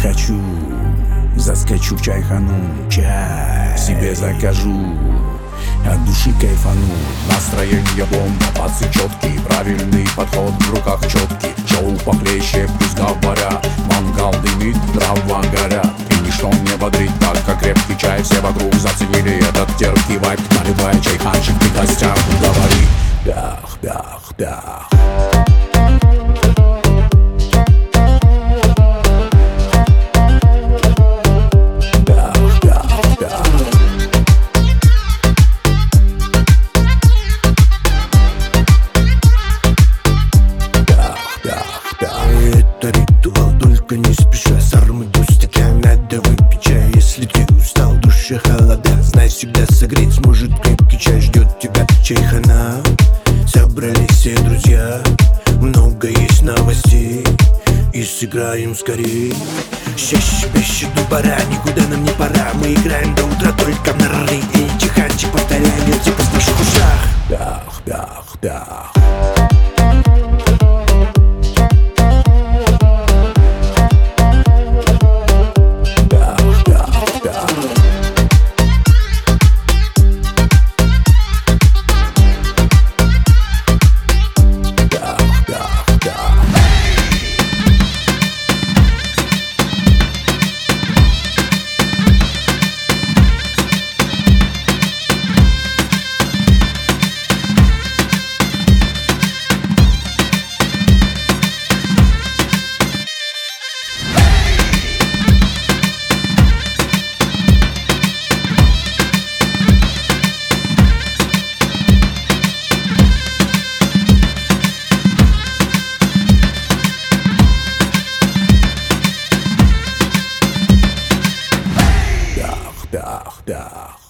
хочу, заскочу в чайхану, чай себе закажу, от души кайфану. Настроение бомба, пацы четкий, правильный подход, в руках четкий. Шоу похлеще, пусть говорят, мангал дымит, дрова горят. И ничто не бодрит так, как крепкий чай. Все вокруг заценили этот терпкий вайб. Наливай чайханчик, ты в гостях, говори пях, пях, пях. Это ритуал, только не спеша. Сармаду стакан, надо выпить чай. Если ты устал, в душе холода, знай, всегда согреть сможет крепкий чай. Ждет тебя чайхана, собрались все друзья. Много есть новостей, и сыграем скорей. Щащ-пещет до пора, никуда нам не пора. Мы играем до утра только в нары. И чайханчик повторяем, вертикос в наших ушах. Пях, пях, пях. Пях, пях.